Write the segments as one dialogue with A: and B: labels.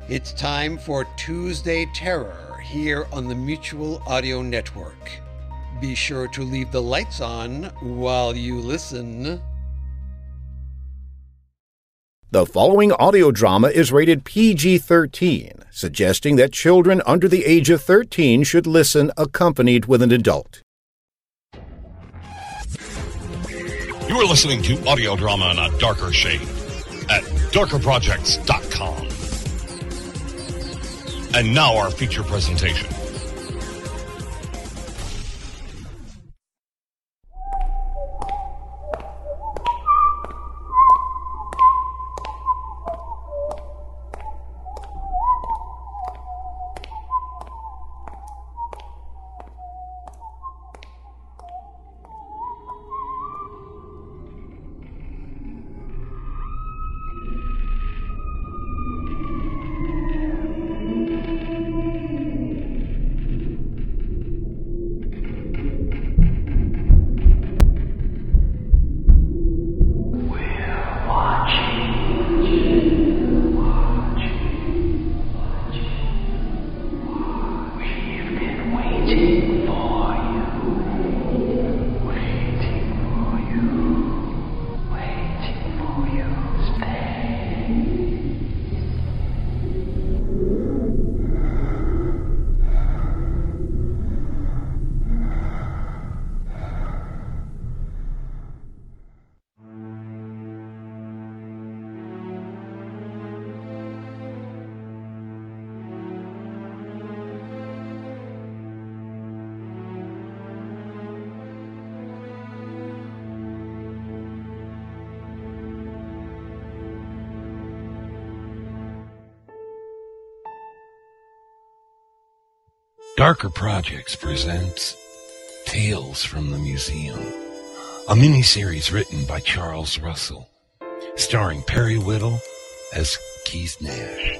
A: It's time for Tuesday Terror here on the Mutual Audio Network. Be sure to leave the lights on while you listen.
B: The following audio drama is rated PG-13, suggesting that children under the age of 13 should listen accompanied with an adult.
C: You are listening to audio drama in a darker shade at darkerprojects.com. And now our feature presentation.
D: Darker Projects presents Tales from the Museum, a miniseries written by Charles Russell, starring Perry Whittle as Keith Nash.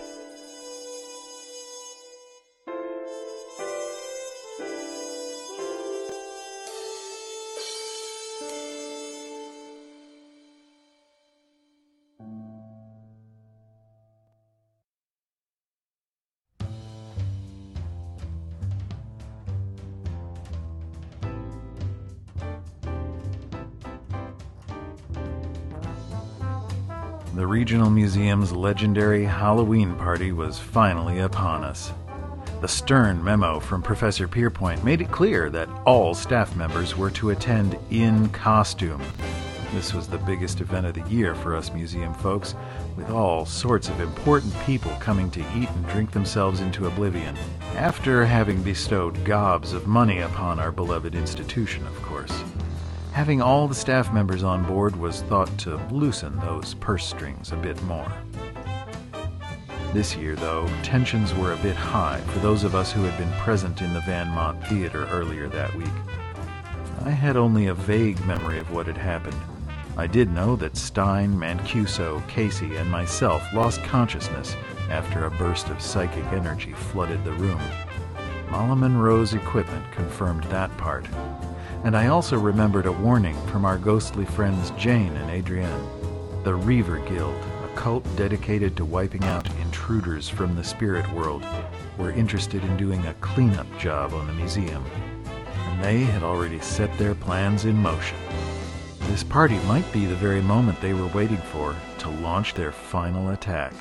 E: The Regional Museum's legendary Halloween party was finally upon us. The stern memo from Professor Pierpoint made it clear that all staff members were to attend in costume. This was the biggest event of the year for us museum folks, with all sorts of important people coming to eat and drink themselves into oblivion, after having bestowed gobs of money upon our beloved institution, of course. Having all the staff members on board was thought to loosen those purse strings a bit more. This year, though, tensions were a bit high for those of us who had been present in the Van Mont Theater earlier that week. I had only a vague memory of what had happened. I did know that Stein, Mancuso, Casey, and myself lost consciousness after a burst of psychic energy flooded the room. Mala Monroe's equipment confirmed that part. And I also remembered a warning from our ghostly friends Jane and Adrienne. The Reaver Guild, a cult dedicated to wiping out intruders from the spirit world, were interested in doing a cleanup job on the museum. And they had already set their plans in motion. This party might be the very moment they were waiting for to launch their final attack.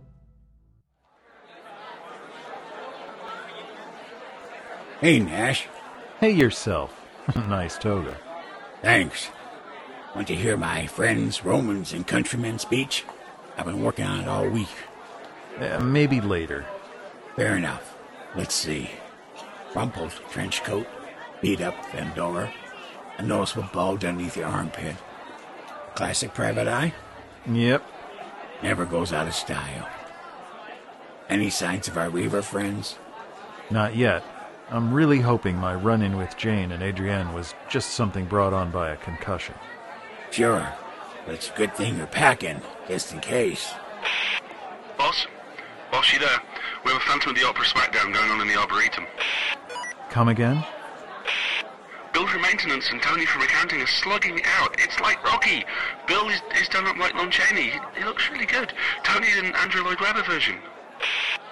F: Hey, Nash.
E: Hey yourself. Nice toga.
F: Thanks. Want to hear my friends, Romans, and countrymen speech? I've been working on it all week.
E: Maybe later.
F: Fair enough. Let's see. Rumpled trench coat, beat up fedora, a noticeable bulge underneath your armpit. Classic private eye?
E: Yep.
F: Never goes out of style. Any signs of our Reaver friends?
E: Not yet. I'm really hoping my run-in with Jane and Adrienne was just something brought on by a concussion.
F: Sure, but it's a good thing you're packing, just in case.
G: Boss, you there? We have a Phantom of the Opera smackdown going on in the Arboretum.
E: Come again?
G: Bill from maintenance and Tony from accounting are slugging it out. It's like Rocky. Bill is done up like Lon Chaney. He looks really good. Tony did an Andrew Lloyd Webber version.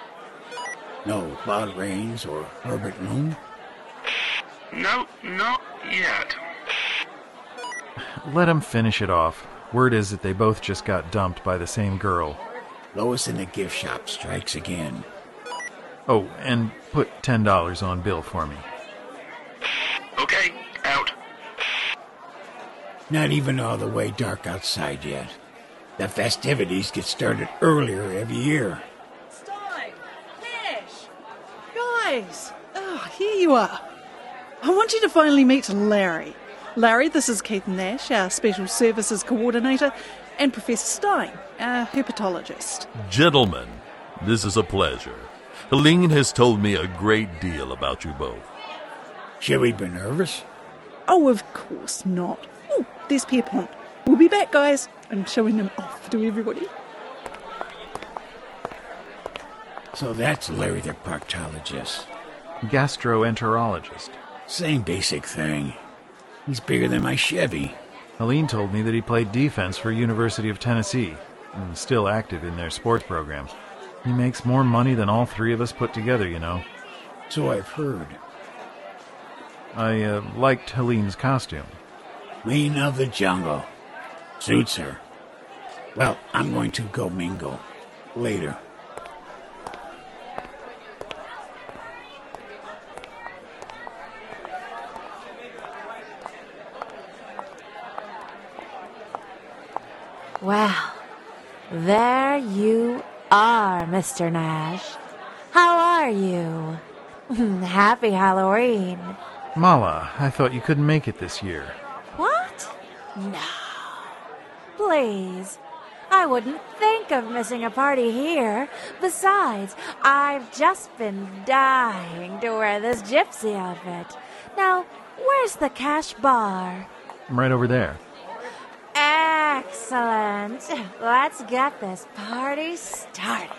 F: No Bob Raines or Herbert Moon?
G: No, not yet.
E: Let him finish it off. Word is that they both just got dumped by the same girl.
F: Lois in the gift shop strikes again.
E: Oh, and put $10 on bill for me.
G: Okay, out.
F: Not even all the way dark outside yet. The festivities get started earlier every year.
H: Stein! Nash! Guys! Oh, here you are. I want you to finally meet Larry. Larry, this is Keith Nash, our Special Services Coordinator, and Professor Stein, our herpetologist.
I: Gentlemen, this is a pleasure. Helene has told me a great deal about you both.
F: Should we be nervous?
H: Oh, of course not. Oh, there's Pierpont. We'll be back, guys. I'm showing him off to everybody.
F: So that's Larry the proctologist.
E: Gastroenterologist.
F: Same basic thing. He's bigger than my Chevy.
E: Helene told me that he played defense for University of Tennessee and is still active in their sports program. He makes more money than all three of us put together, you know.
F: So I've heard.
E: I liked Helene's costume.
F: Queen of the jungle. Suits her. Well, I'm going to go mingle. Later.
J: Well, there you are, Mr. Nash. How are you? Happy Halloween.
E: Mala, I thought you couldn't make it this year.
J: What? No. Please. I wouldn't think of missing a party here. Besides, I've just been dying to wear this gypsy outfit. Now, where's the cash bar?
E: I'm right over there.
J: Excellent. Let's get this party started.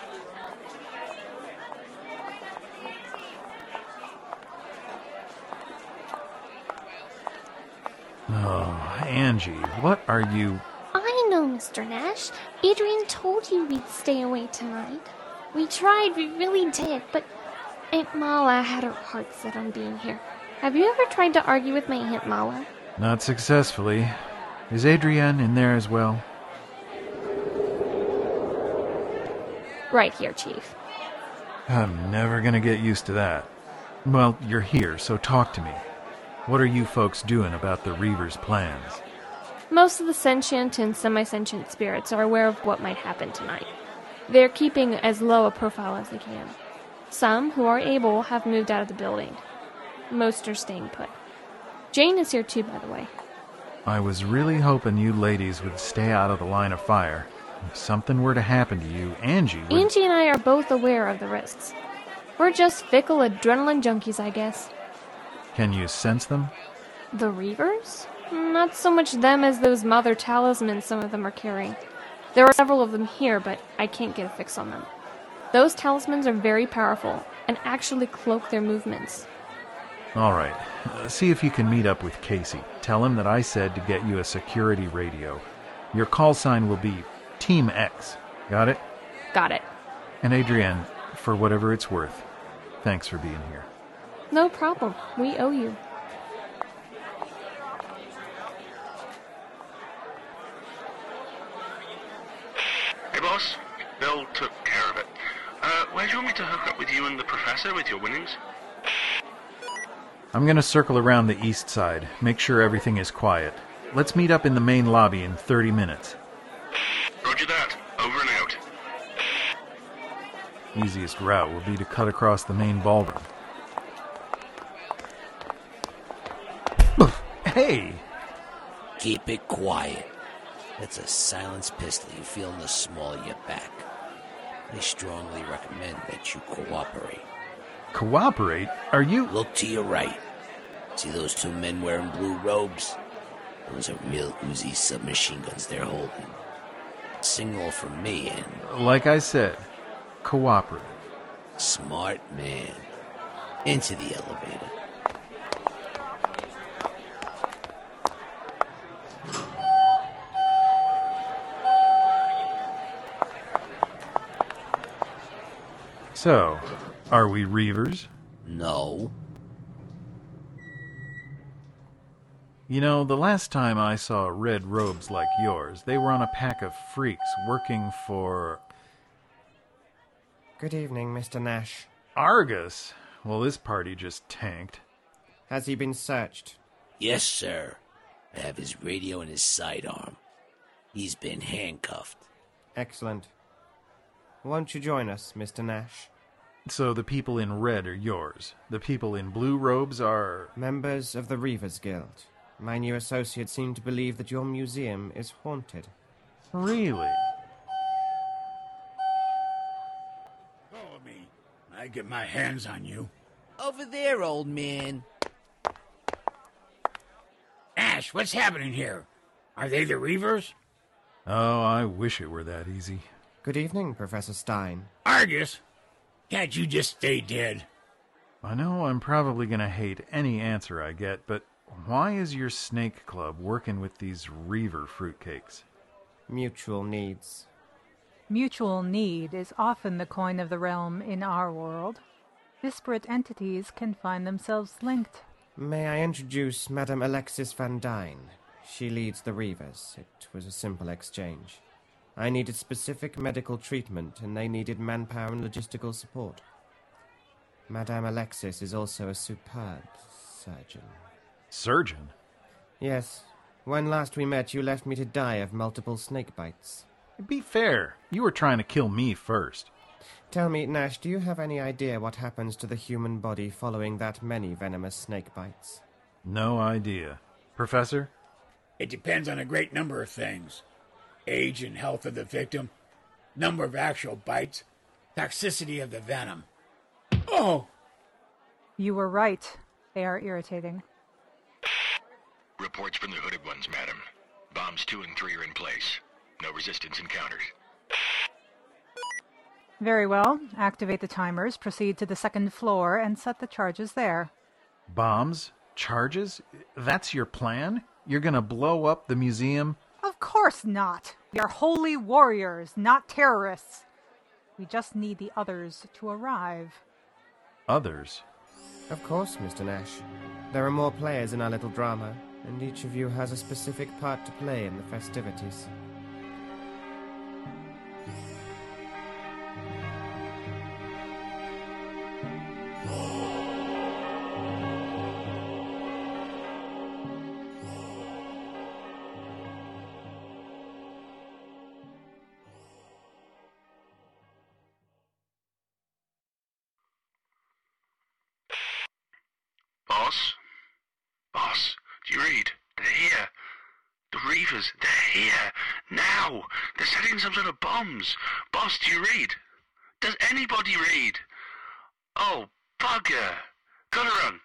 E: Oh, Angie, what are you...
K: I know, Mr. Nash. Adrian told you we'd stay away tonight. We tried, we really did, but Aunt Mala had her heart set on being here. Have you ever tried to argue with my Aunt Mala?
E: Not successfully. Is Adrienne in there as well?
K: Right here, Chief.
E: I'm never gonna get used to that. Well, you're here, so talk to me. What are you folks doing about the Reavers' plans?
K: Most of the sentient and semi-sentient spirits are aware of what might happen tonight. They're keeping as low a profile as they can. Some, who are able, have moved out of the building. Most are staying put. Jane is here too, by the way.
E: I was really hoping you ladies would stay out of the line of fire. If something were to happen to you, Angie would...
K: Angie and I are both aware of the risks. We're just fickle adrenaline junkies, I guess.
E: Can you sense them?
K: The Reavers? Not so much them as those mother talismans some of them are carrying. There are several of them here, but I can't get a fix on them. Those talismans are very powerful and actually cloak their movements.
E: All right. See if you can meet up with Casey. Tell him that I said to get you a security radio. Your call sign will be Team X. Got it?
K: Got it.
E: And Adrienne, for whatever it's worth, thanks for being here.
K: No problem. We owe you.
G: Hey, boss. Bill took care of it. Where do you want me to hook up with you and the professor with your winnings?
E: I'm gonna circle around the east side, make sure everything is quiet. Let's meet up in the main lobby in 30 minutes.
G: Roger that. Over and out.
E: Easiest route will be to cut across the main ballroom. Hey!
L: Keep it quiet. That's a silenced pistol you feel in the small of your back. I strongly recommend that you cooperate.
E: Cooperate? Are you...
L: Look to your right. See those two men wearing blue robes? Those are real Uzi submachine guns they're holding. Signal from me and...
E: Like I said, cooperate.
L: Smart man. Into the elevator.
E: So, are we Reavers?
L: No.
E: You know, the last time I saw red robes like yours, they were on a pack of freaks working for...
M: Good evening, Mr. Nash.
E: Argus? Well, this party just tanked.
M: Has he been searched?
L: Yes, sir. I have his radio and his sidearm. He's been handcuffed.
M: Excellent. Won't you join us, Mr. Nash?
E: So the people in red are yours. The people in blue robes are...
M: Members of the Reavers Guild. My new associates seem to believe that your museum is haunted.
E: Really?
F: Follow me. I get my hands on you.
L: Over there, old man.
F: Ash, what's happening here? Are they the Reavers?
E: Oh, I wish it were that easy.
M: Good evening, Professor Stein.
F: Argus, can't you just stay dead?
E: I know I'm probably going to hate any answer I get, but why is your snake club working with these Reaver fruitcakes?
M: Mutual needs.
N: Mutual need is often the coin of the realm in our world. Disparate entities can find themselves linked.
M: May I introduce Madame Alexis Van Dyne? She leads the Reavers. It was a simple exchange. I needed specific medical treatment, and they needed manpower and logistical support. Madame Alexis is also a superb surgeon.
E: Surgeon?
M: Yes. When last we met, you left me to die of multiple snake bites.
E: Be fair. You were trying to kill me first.
M: Tell me, Nash, do you have any idea what happens to the human body following that many venomous snake bites?
E: No idea. Professor?
F: It depends on a great number of things. Age and health of the victim, number of actual bites, toxicity of the venom. Oh!
N: You were right. They are irritating.
G: Reports from the hooded ones, madam. Bombs 2 and 3 are in place. No resistance encountered.
N: Very well. Activate the timers, proceed to the second floor, and set the charges there.
E: Bombs? Charges? That's your plan? You're gonna blow up the museum?
N: Of course not. We are holy warriors, not terrorists. We just need the others to arrive.
E: Others?
M: Of course, Mr. Nash. There are more players in our little drama, and each of you has a specific part to play in the festivities.
G: Boss, do you read? They're here. The Reavers, they're here. Now! They're setting some sort of bombs. Boss, do you read? Does anybody read? Oh, bugger. Gotta run.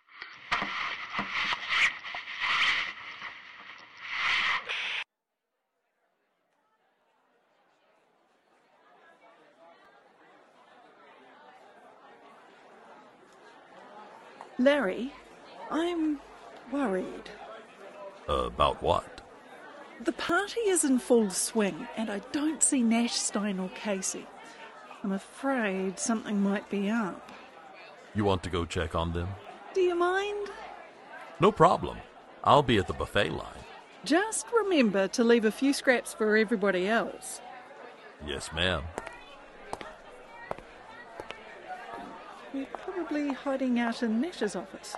H: Larry, I'm worried.
I: About what?
H: The party is in full swing, and I don't see Nash, Stein, or Casey. I'm afraid something might be up.
I: You want to go check on them?
H: Do you mind?
I: No problem. I'll be at the buffet line.
H: Just remember to leave a few scraps for everybody else.
I: Yes, ma'am.
H: We're probably hiding out in Nash's office.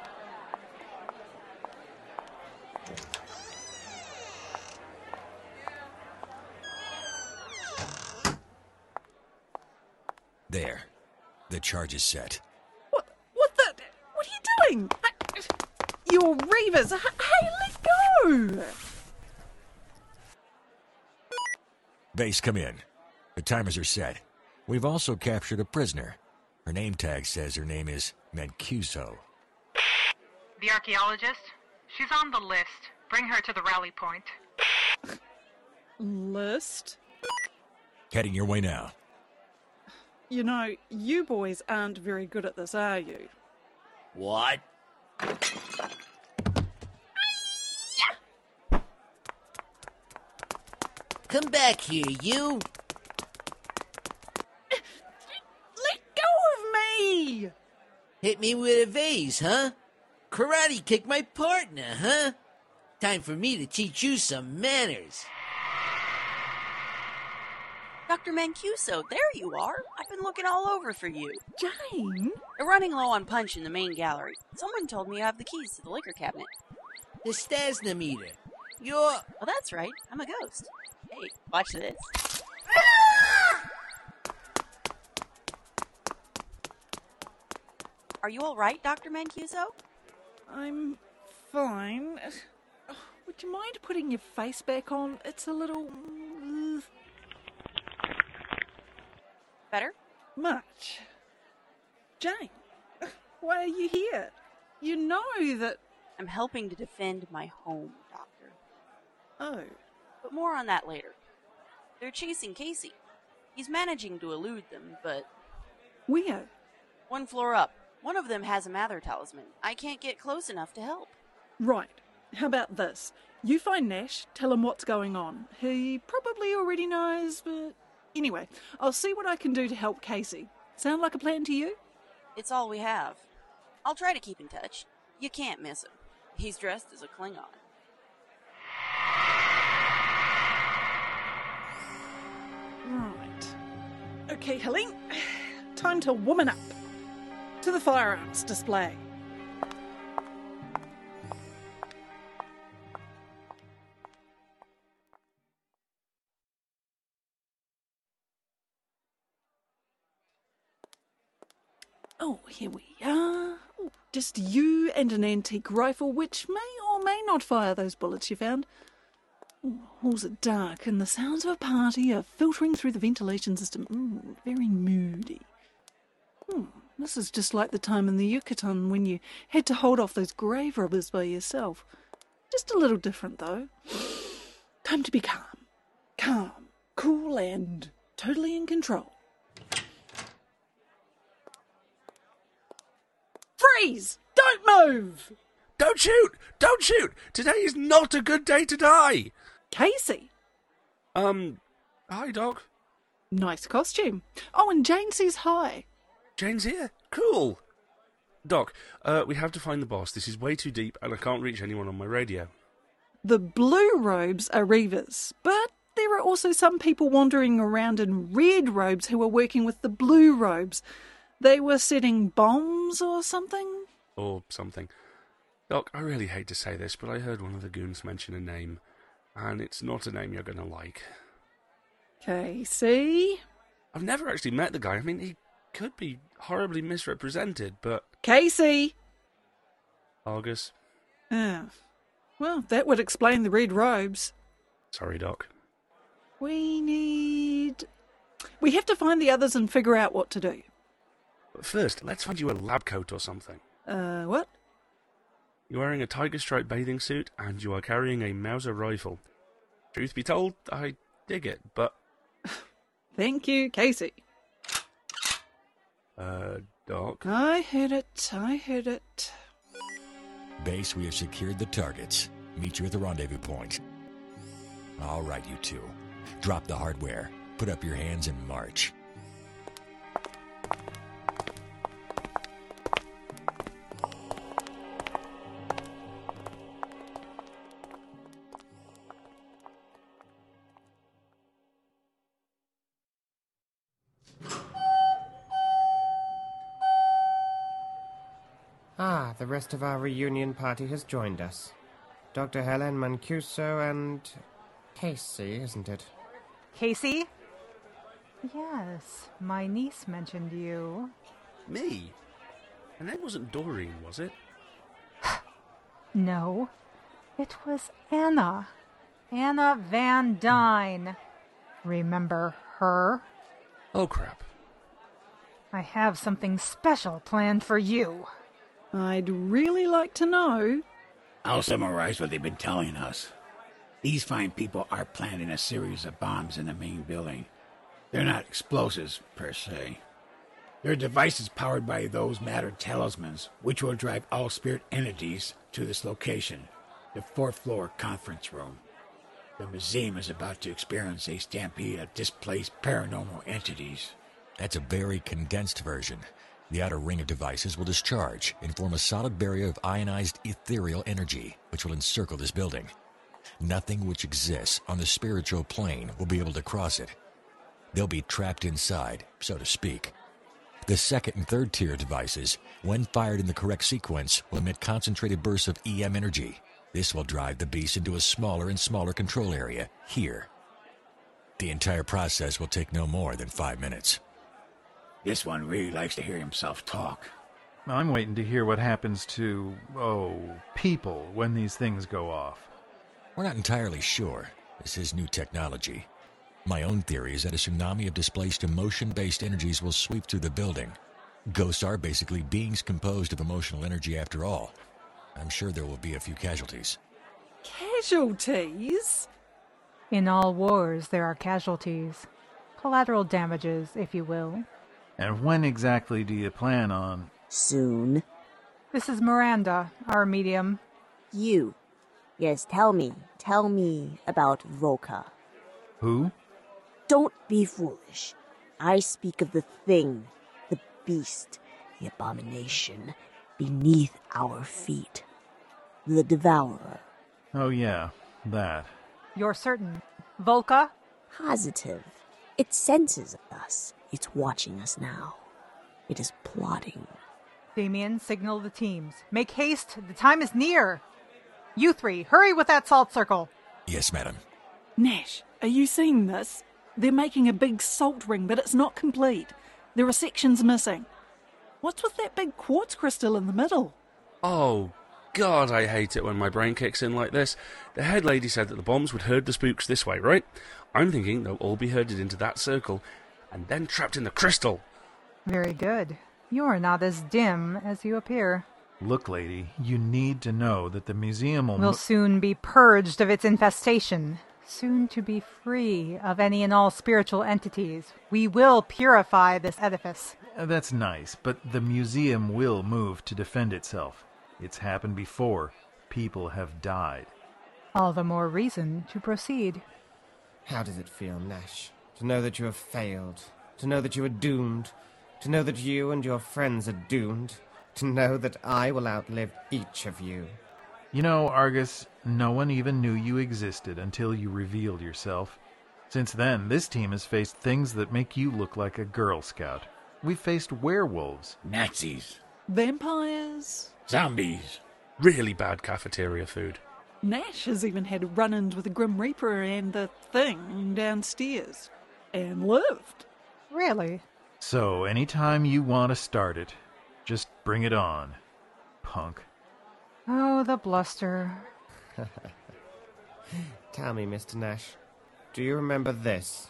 O: There. The charge is set.
H: What are you doing? You're Reavers. Hey, let go!
O: Base, come in. The timers are set. We've also captured a prisoner. Her name tag says her name is Mancuso.
P: The archaeologist? She's on the list. Bring her to the rally point.
H: List?
O: Heading your way now.
H: You know, you boys aren't very good at this, are you?
L: What? Come back here, you!
H: Let go of Johnny!
L: Hit me with a vase, huh? Karate kick my partner, huh? Time for me to teach you some manners.
Q: Dr. Mancuso, there you are. I've been looking all over for you.
H: Jane?
Q: They're running low on punch in the main gallery. Someone told me you have the keys to the liquor cabinet.
L: The Stasna meter. You're...
Q: Oh, that's right. I'm a ghost. Hey, watch this. Are you all right, Dr. Mancuso?
H: I'm fine. Would you mind putting your face back on? It's a little...
Q: Better?
H: Much. Jane, why are you here? You know that...
Q: I'm helping to defend my home, Doctor.
H: Oh.
Q: But more on that later. They're chasing Casey. He's managing to elude them, but...
H: Where?
Q: 1 floor up. One of them has a Mather talisman. I can't get close enough to help.
H: Right. How about this? You find Nash, tell him what's going on. He probably already knows, but... Anyway, I'll see what I can do to help Casey. Sound like a plan to you?
Q: It's all we have. I'll try to keep in touch. You can't miss him. He's dressed as a Klingon.
H: Right. Okay, Helene. Time to woman up. To the firearms display. Oh, here we are. Oh, just you and an antique rifle, which may or may not fire those bullets you found. Oh, halls are dark, and the sounds of a party are filtering through the ventilation system. Very moody. This is just like the time in the Yucatan when you had to hold off those grave robbers by yourself. Just a little different, though. Time to be calm. Calm, cool, and totally in control. Freeze! Don't move!
G: Don't shoot! Don't shoot! Today is not a good day to die!
H: Casey?
G: Hi, Doc.
H: Nice costume. Oh, and Jane says hi.
G: Jane's here. Cool. Doc, we have to find the boss. This is way too deep, and I can't reach anyone on my radio.
H: The blue robes are Reavers, but there are also some people wandering around in red robes who are working with the blue robes. They were setting bombs or something?
G: Or something. Doc, I really hate to say this, but I heard one of the goons mention a name, and it's not a name you're going to like.
H: Casey?
G: I've never actually met the guy. I mean, he could be horribly misrepresented, but...
H: Casey!
G: Argus.
H: Well, that would explain the red robes.
G: Sorry, Doc.
H: We have to find the others and figure out what to do.
G: But first, let's find you a lab coat or something.
H: What?
G: You're wearing a tiger stripe bathing suit, and you are carrying a Mauser rifle. Truth be told, I dig it, but...
H: Thank you, Casey.
G: Doc?
H: I heard it.
O: Base, we have secured the targets. Meet you at the rendezvous point. All right, you two. Drop the hardware. Put up your hands and march.
M: The rest of our reunion party has joined us. Dr. Helen Mancuso and... Casey, isn't it?
N: Casey? Yes, my niece mentioned you.
G: Me? Her name wasn't Doreen, was it?
N: No, it was Anna. Anna Van Dyne. Remember her?
G: Oh, crap.
N: I have something special planned for you.
H: I'd really like to know.
F: I'll summarize what they've been telling us. These fine people are planting a series of bombs in the main building. They're not explosives, per se. They're devices powered by those Mather talismans, which will drive all spirit entities to this location, the 4th floor conference room. The museum is about to experience a stampede of displaced paranormal entities.
O: That's a very condensed version. The outer ring of devices will discharge and form a solid barrier of ionized ethereal energy, which will encircle this building. Nothing which exists on the spiritual plane will be able to cross it. They'll be trapped inside, so to speak. The second and third tier devices, when fired in the correct sequence, will emit concentrated bursts of EM energy. This will drive the beast into a smaller and smaller control area, here. The entire process will take no more than 5 minutes.
F: This one really likes to hear himself talk.
E: I'm waiting to hear what happens to, people when these things go off.
O: We're not entirely sure. This is new technology. My own theory is that a tsunami of displaced emotion-based energies will sweep through the building. Ghosts are basically beings composed of emotional energy after all. I'm sure there will be a few casualties.
H: Casualties?
N: In all wars, there are casualties. Collateral damages, if you will.
E: And when exactly do you plan on?
R: Soon.
N: This is Miranda, our medium.
R: You. Yes, tell me about Volca.
E: Who?
R: Don't be foolish. I speak of the thing, the beast, the abomination, beneath our feet. The Devourer.
E: Oh yeah, that.
N: You're certain? Volca?
R: Positive. It senses us. It's watching us now. It is plotting.
N: Damien, signal the teams. Make haste, the time is near. You three, hurry with that salt circle.
O: Yes, madam.
H: Nash, are you seeing this? They're making a big salt ring, but it's not complete. There are sections missing. What's with that big quartz crystal in the middle?
G: Oh, God, I hate it when my brain kicks in like this. The head lady said that the bombs would herd the spooks this way, right? I'm thinking they'll all be herded into that circle and then trapped in the crystal.
N: Very good. You're not as dim as you appear.
E: Look, lady, you need to know that the museum
N: will soon be purged of its infestation. Soon to be free of any and all spiritual entities. We will purify this edifice.
E: That's nice, but the museum will move to defend itself. It's happened before. People have died.
N: All the more reason to proceed.
M: How does it feel, Nash? To know that you have failed. To know that you are doomed. To know that you and your friends are doomed. To know that I will outlive each of you.
E: You know, Argus, no one even knew you existed until you revealed yourself. Since then, this team has faced things that make you look like a Girl Scout. We've faced werewolves.
F: Nazis.
H: Vampires.
F: Zombies.
G: Really bad cafeteria food.
H: Nash has even had run-ins with the Grim Reaper and the thing downstairs. And lived.
N: Really?
E: So, anytime you want to start it, just bring it on, punk.
N: Oh, the bluster.
M: Tell me, Mr. Nash, do you remember this?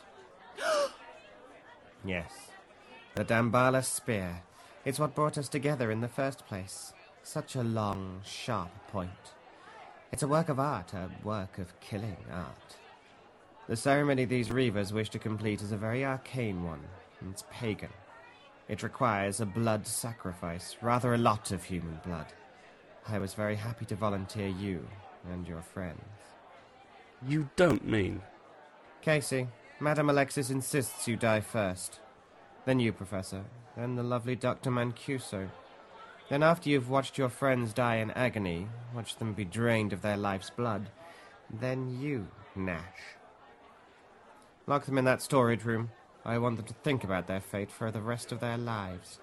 M: Yes. The Dambala Spear. It's what brought us together in the first place. Such a long, sharp point. It's a work of art, a work of killing art. The ceremony these Reavers wish to complete is a very arcane one. It's pagan. It requires a blood sacrifice, rather a lot of human blood. I was very happy to volunteer you and your friends.
G: You don't mean...
M: Casey, Madame Alexis insists you die first. Then you, Professor. Then the lovely Dr. Mancuso. Then after you've watched your friends die in agony, watched them be drained of their life's blood, then you, Nash. Lock them in that storage room. I want them to think about their fate for the rest of their lives.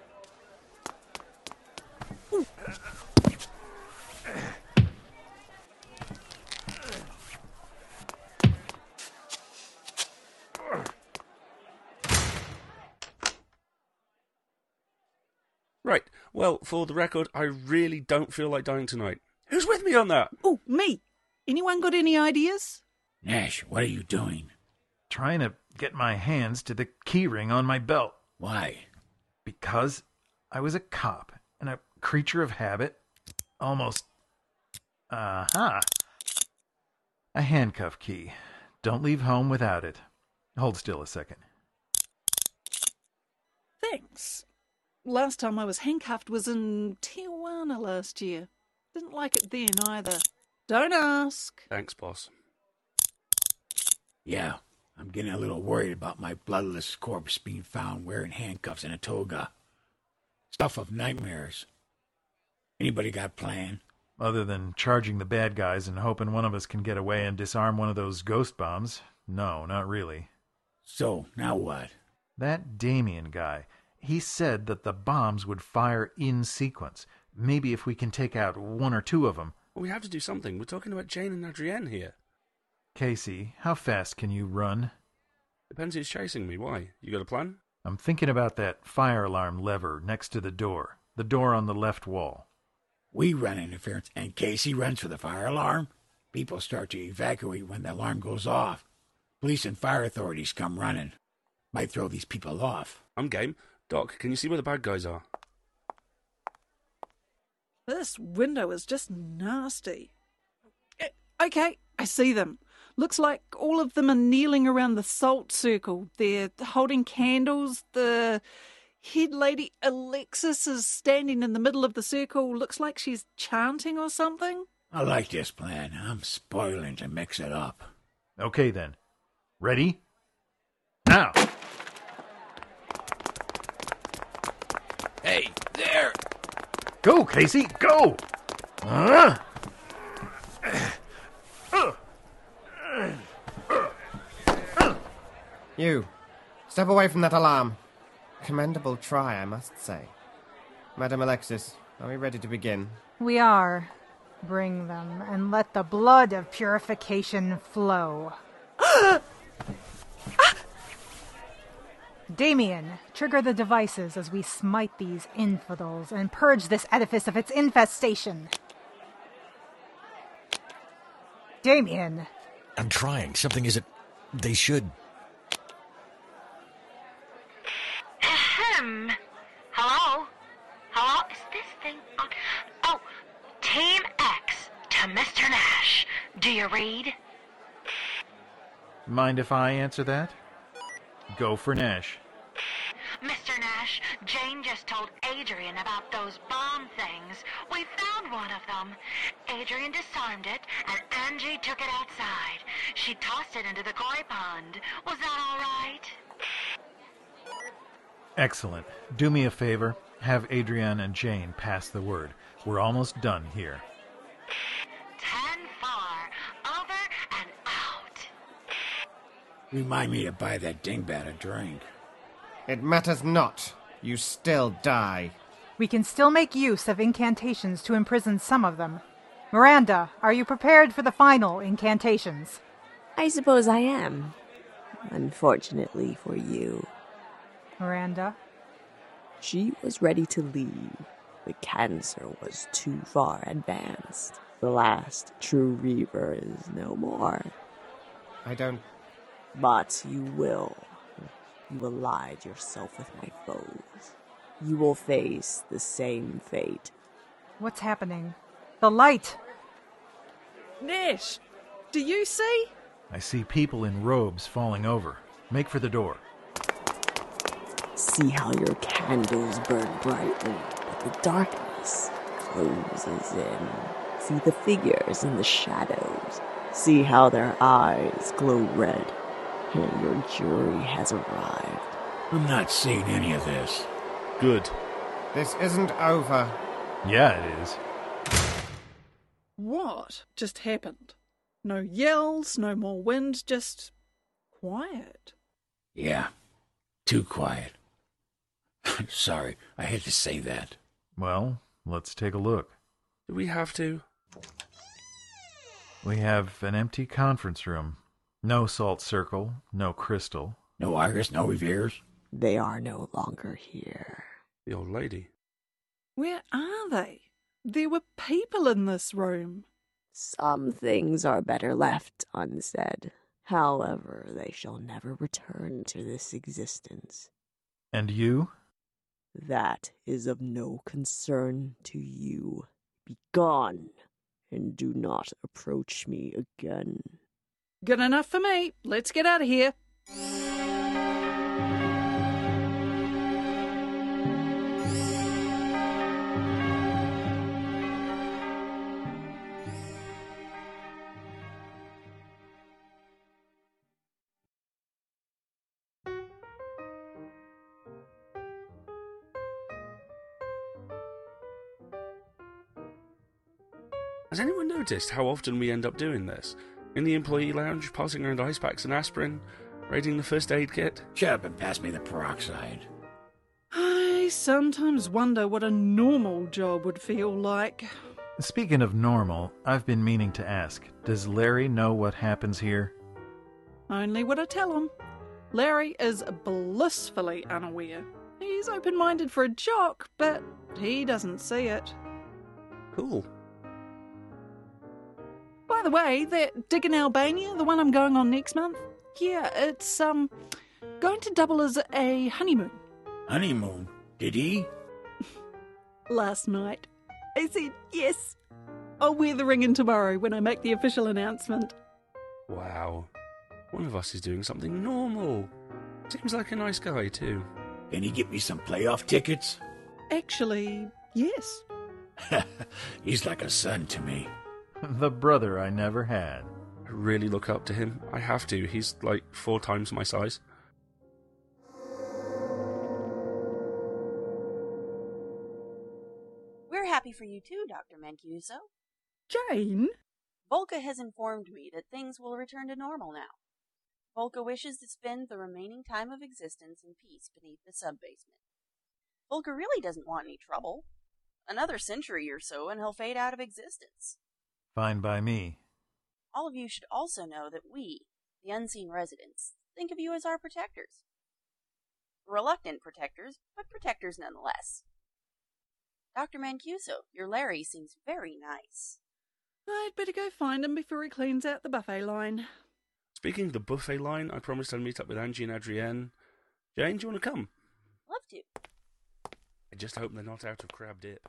G: Right, well, for the record, I really don't feel like dying tonight. Who's with me on that?
H: Oh, me. Anyone got any ideas?
F: Nash, what are you doing?
E: Trying to get my hands to the keyring on my belt.
F: Why?
E: Because I was a cop and a creature of habit. Almost. A handcuff key. Don't leave home without it. Hold still a second.
H: Thanks. Last time I was handcuffed was in Tijuana last year. Didn't like it then either. Don't ask.
G: Thanks, boss.
F: Yeah, I'm getting a little worried about my bloodless corpse being found wearing handcuffs and a toga. Stuff of nightmares. Anybody got a plan?
E: Other than charging the bad guys and hoping one of us can get away and disarm one of those ghost bombs, no, not really.
F: So, now what?
E: That Damien guy, he said that the bombs would fire in sequence. Maybe if we can take out one or two of them.
S: Well, we have to do something. We're talking about Jane and Adrienne here.
E: Casey, how fast can you run?
S: Depends who's chasing me. Why? You got a plan?
E: I'm thinking about that fire alarm lever next to the door on the left wall.
F: We run interference, and Casey runs for the fire alarm. People start to evacuate when the alarm goes off. Police and fire authorities come running. Might throw these people off.
S: I'm game. Doc, can you see where the bad guys are?
H: This window is just nasty. Okay, I see them. Looks like all of them are kneeling around the salt circle. They're holding candles. The head lady Alexis is standing in the middle of the circle. Looks like she's chanting or something.
F: I like this plan. I'm spoiling to mix it up.
E: Okay then. Ready? Now!
L: Hey, there!
E: Go, Casey, go!
M: You, step away from that alarm. Commendable try, I must say. Madam Alexis, are we ready to begin?
N: We are. Bring them, and let the blood of purification flow. Damien, trigger the devices as we smite these infidels and purge this edifice of its infestation. Damien!
O: I'm trying. Something isn't... They should...
J: Ahem. Hello? Hello? Is this thing on? Oh, Team X to Mr. Nash. Do you read?
E: Mind if I answer that? Go for Nash.
J: Mr. Nash, Jane just told Adrian about those bomb things. We found one of them. Adrian disarmed it, and Angie took it outside. She tossed it into the koi pond. Was that all right?
E: Excellent. Do me a favor. Have Adrienne and Jane pass the word. We're almost done here.
J: 10-4. Over and out.
F: Remind me to buy that dingbat a drink.
M: It matters not. You still die.
N: We can still make use of incantations to imprison some of them. Miranda, are you prepared for the final incantations?
R: I suppose I am. Unfortunately for you.
N: Miranda?
R: She was ready to leave. The cancer was too far advanced. The last true Reaver is no more.
M: I don't...
R: But you will. You allied yourself with my foes. You will face the same fate.
N: What's happening? The light!
H: Nash, do you see?
E: I see people in robes falling over. Make for the door.
R: See how your candles burn brightly, but the darkness closes in. See the figures in the shadows. See how their eyes glow red. And your jury has arrived.
F: I'm not seeing any of this.
S: Good.
M: This isn't over.
E: Yeah, it is.
H: What just happened? No yells, no more wind, just quiet.
F: Yeah, too quiet. Sorry, I had to say that.
E: Well, let's take a look.
S: Do we have to?
E: We have an empty conference room. No salt circle, no crystal.
F: No Iris, no Reveres.
R: They are no longer here.
S: The old lady.
H: Where are they? There were people in this room.
R: Some things are better left unsaid. However, they shall never return to this existence.
E: And you?
R: That is of no concern to you. Be gone, and do not approach me again.
H: Good enough for me. Let's get out of here.
S: Has anyone noticed how often we end up doing this? In the employee lounge, passing around ice packs and aspirin, raiding the first aid kit?
F: Shut up and pass me the peroxide.
H: I sometimes wonder what a normal job would feel like.
E: Speaking of normal, I've been meaning to ask, does Larry know what happens here?
H: Only what I tell him. Larry is blissfully unaware. He's open-minded for a joke, but he doesn't see it.
S: Cool.
H: By the way, that dig in Albania, the one I'm going on next month, yeah, it's going to double as a honeymoon.
F: Honeymoon? Did he?
H: Last night, I said yes. I'll wear the ring in tomorrow when I make the official announcement.
S: Wow. One of us is doing something normal. Seems like a nice guy, too.
F: Can he get me some playoff tickets?
H: Actually, yes.
F: He's like a son to me.
E: The brother I never had.
S: I really look up to him. I have to. He's like 4 times my size.
Q: We're happy for you too, Dr. Mancuso.
H: Jane?
Q: Volka has informed me that things will return to normal now. Volka wishes to spend the remaining time of existence in peace beneath the sub-basement. Volka really doesn't want any trouble. Another century or so and he'll fade out of existence.
E: Fine by me.
Q: All of you should also know that we, the unseen residents, think of you as our protectors. Reluctant protectors, but protectors nonetheless. Dr. Mancuso, your Larry seems very nice.
H: I'd better go find him before he cleans out the buffet line.
S: Speaking of the buffet line, I promised I'd meet up with Angie and Adrienne. Jane, do you want to come?
Q: Love to.
S: I just hope they're not out of crab dip.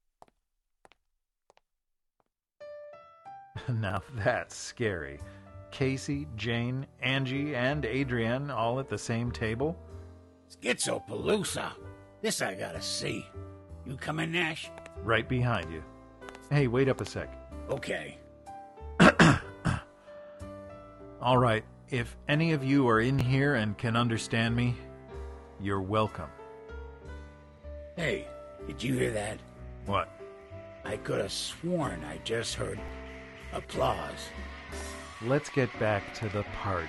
E: Now that's scary. Casey, Jane, Angie, and Adrienne all at the same table?
F: Schizopalooza. This I gotta see. You coming, Nash?
E: Right behind you. Hey, wait up a sec.
F: Okay.
E: All right, if any of you are in here and can understand me, you're welcome.
F: Hey, did you hear that?
E: What?
F: I could have sworn I just heard applause.
E: Let's get back to the party.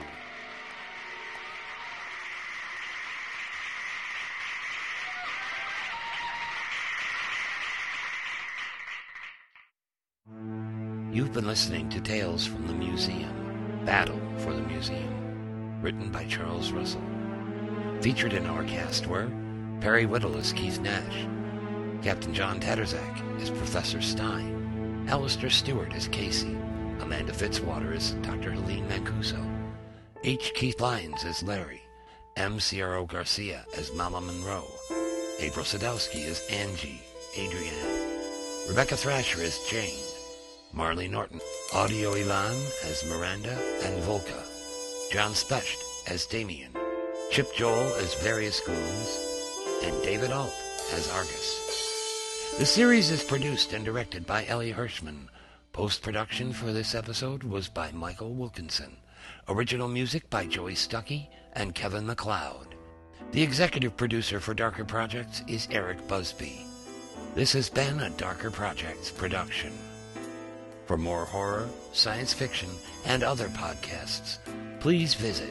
L: You've been listening to Tales from the Museum, Battle for the Museum, written by Charles Russell. Featured in our cast were Perry Whittle as Keith Nash, Captain John Tatterzak as Professor Stein, Alistair Stewart as Casey, Amanda Fitzwater as Dr. Helene Mancuso, H. Keith Lyons as Larry, M. Ciaro Garcia as Mama Monroe, April Sadowski as Angie, Adrienne, Rebecca Thrasher as Jane, Marley Norton, Audio Elan as Miranda and Volka, John Specht as Damien, Chip Joel as various goons, and David Alt as Argus. The series is produced and directed by Ellie Hirschman. Post-production for this episode was by Michael Wilkinson. Original music by Joey Stuckey and Kevin MacLeod. The executive producer for Darker Projects is Eric Busby. This has been a Darker Projects production. For more horror, science fiction, and other podcasts, please visit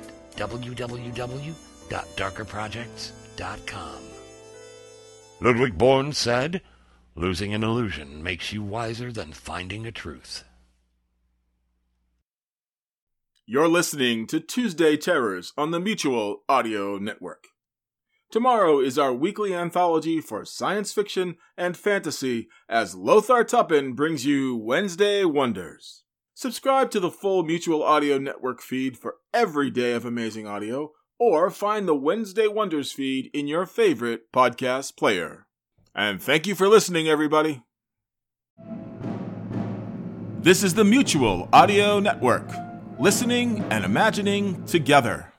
L: www.darkerprojects.com. Ludwig Born said, "Losing an illusion makes you wiser than finding a truth."
T: You're listening to Tuesday Terrors on the Mutual Audio Network. Tomorrow is our weekly anthology for science fiction and fantasy as Lothar Tuppen brings you Wednesday Wonders. Subscribe to the full Mutual Audio Network feed for every day of amazing audio, or find the Wednesday Wonders feed in your favorite podcast player. And thank you for listening, everybody. This is the Mutual Audio Network. Listening and imagining together.